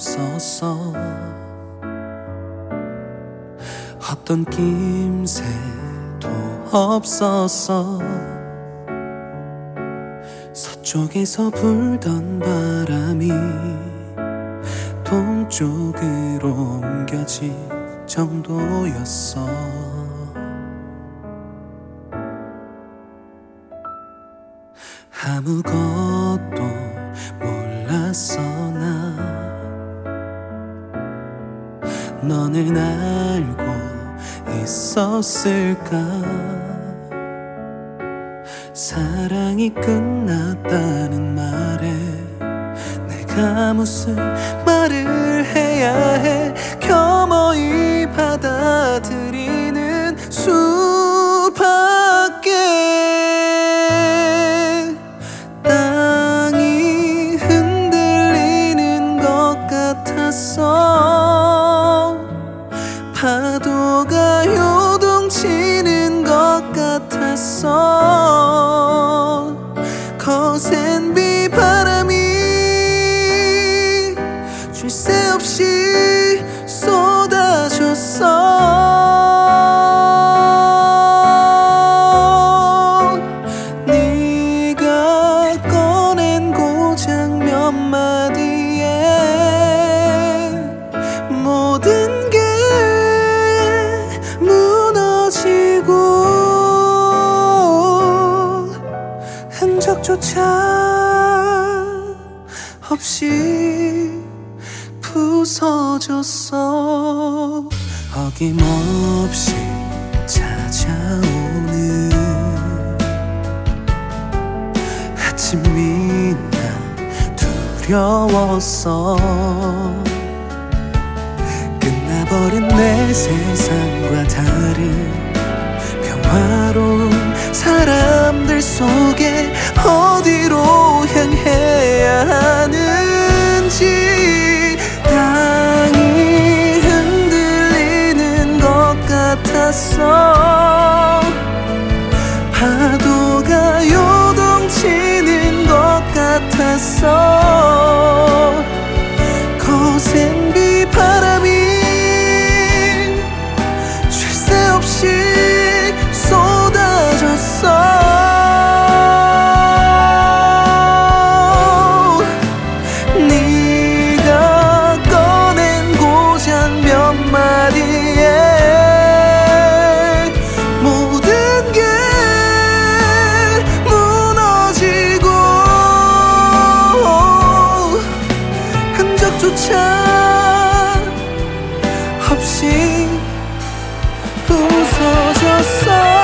없었어. 어떤 낌새도 없었어. 서쪽에서 불던 바람이 동쪽으로 옮겨질 정도였어. 아무것도 몰랐어. 나 너는 알고 있었을까? 사랑이 끝났다는 말에 내가 무슨 말을 해야 해. 겸허히 받아들이는 수밖에. 땅이 흔들리는 것 같았어. 파도가 요동치는 것 같았어. 거센 비바람이 쉴 새 없이 쏟아졌어. 네가 꺼낸 고작 몇 마디에 모든 게 무너지고 흔적조차 없이 부서졌어. 어김없이 찾아오는 아침이 난 두려웠어. 끝나버린 내 세상과 다른 평화로운 사람들 속에 어디로 향해야 하는지. 땅이 흔들리는 것 같았어. 파도가 요동치는 것 같았어. 거센 비바람이 쉴 새 없이 쏟아졌어. 네가 꺼낸 고작 몇 마디에 모든 게 무너지고 흔적조차 없이 부서졌어.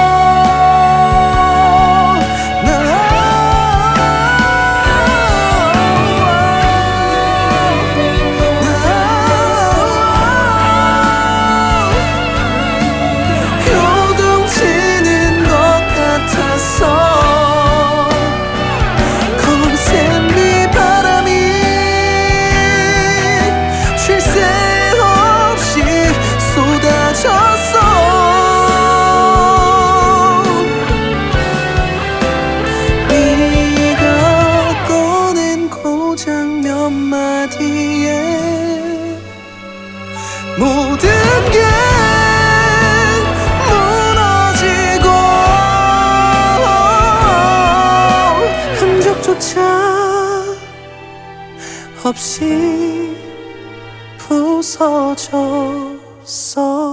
모든 게 무너지고 흔적조차 없이 부서졌어.